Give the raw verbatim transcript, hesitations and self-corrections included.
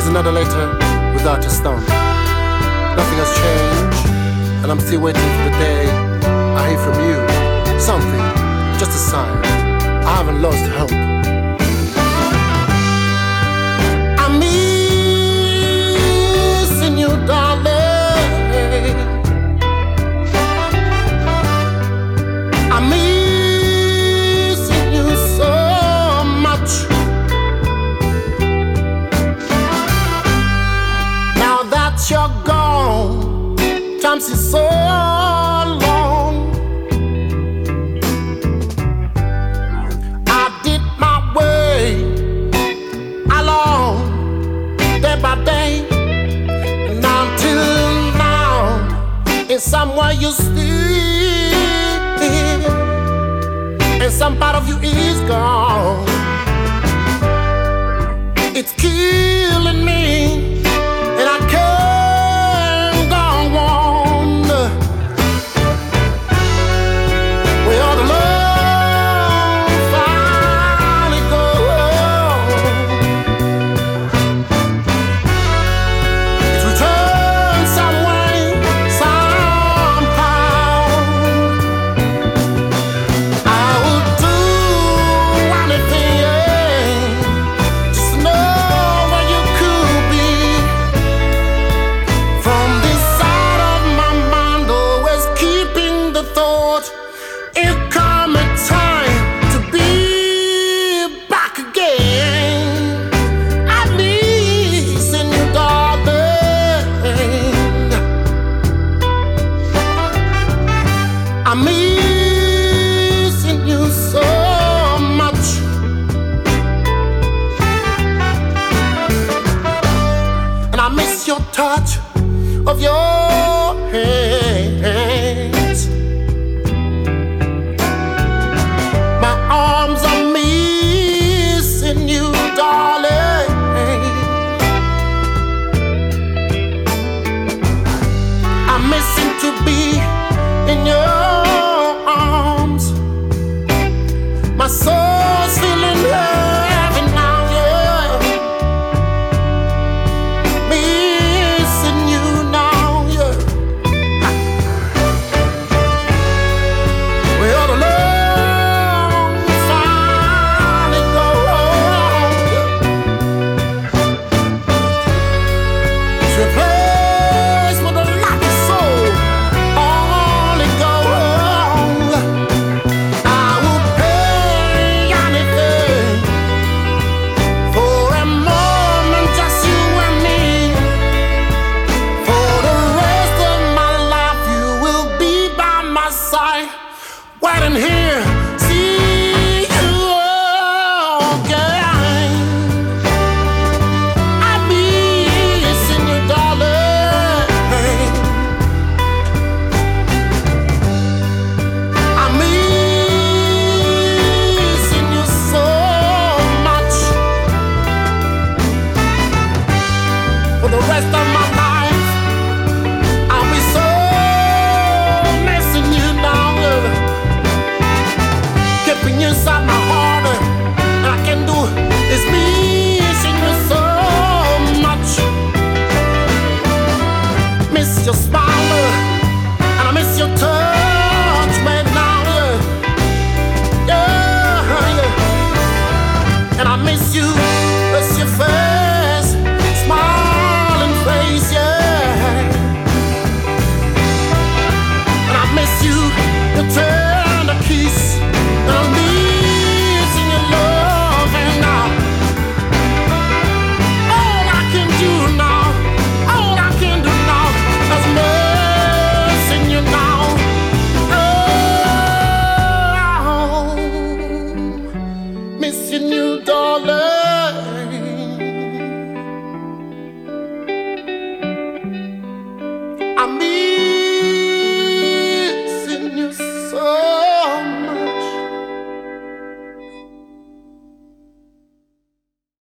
Here's another letter without a stump. Nothing has changed, and I'm still waiting for the day I hear from you. Something, just a sign. I haven't lost hope. I'm missing you, darling. I'm missing you so much. Now that you're gone, time seems so long. I did my way along, day by day, and until now, in somewhere you still, and some part of you is gone. It's killing me, and I can't go on. Well, the love finally goes. It's returned some way, somehow. I would do anything just to know where you could be. From this side of my mind, always keeping the thought, it come a time to be back again. I'm missing you, darling. I'm missing you so much. And I miss your touch of your hands. My arms are missing you, darling. I'm missing to be in your arms. My soul's feeling heavy now, yeah. Missing you now, yeah. Well, the love finally goes, yeah. It's replaced with a lucky soul. Only go wrong. I will pay anything for a moment, just you and me. For the rest of my life, you will be by my side, waiting here